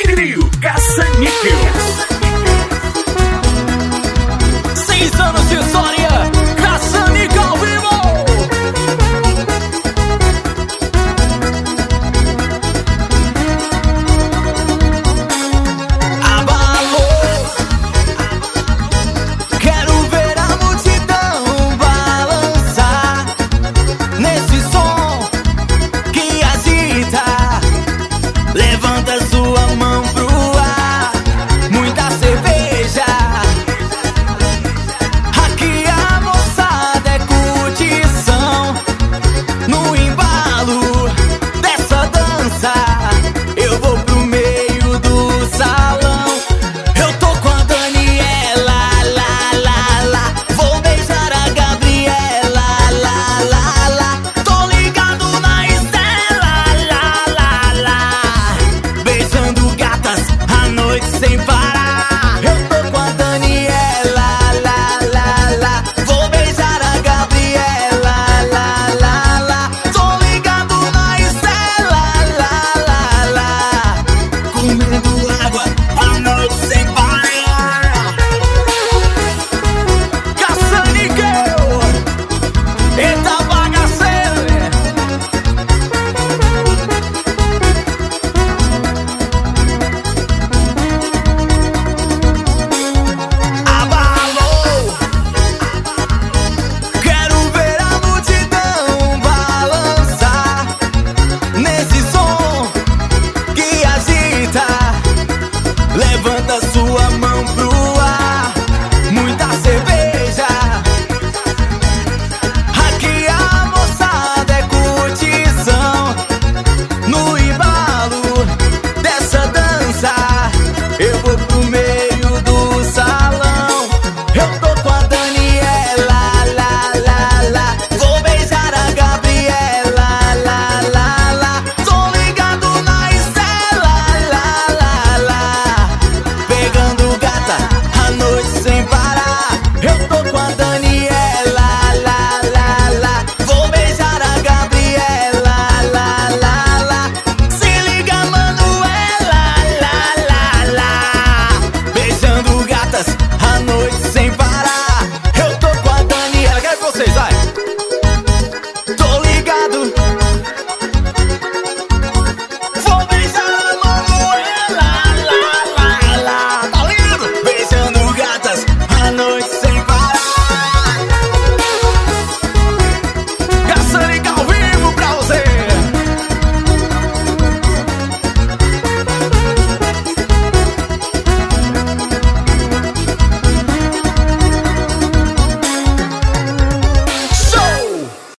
Trio Caça-Níquel. 6 anos de história, Caça-Níquel ao vivo. Abalou, quero ver a multidão balançar nesse som que agita. Levanta sua mão pro ar, muita cerveja. Aqui a moçada é curtição. No embalo dessa dança, eu vou pro meio do salão. Eu tô com a Daniela, lá, lá, lá. Vou beijar a Gabriela, lá, lá, lá. Tô ligado na Estela, lá, lá, lá. Beijando gatas a noite sem parar. Eu tô com a Daniela, lá, lá, lá. Vou beijar a Gabriela, lá, lá, lá. Tô ligado na Estela, lá, lá, lá. Comendo água a noite sem parar. Caça-Níquel, eita bagaceira. Abalou, quero ver a multidão balançar nesse som que agita. Levanta sua mão pro ar, muita cerveja. Aqui a moçada é curtição. No embalo dessa dança, eu vou pro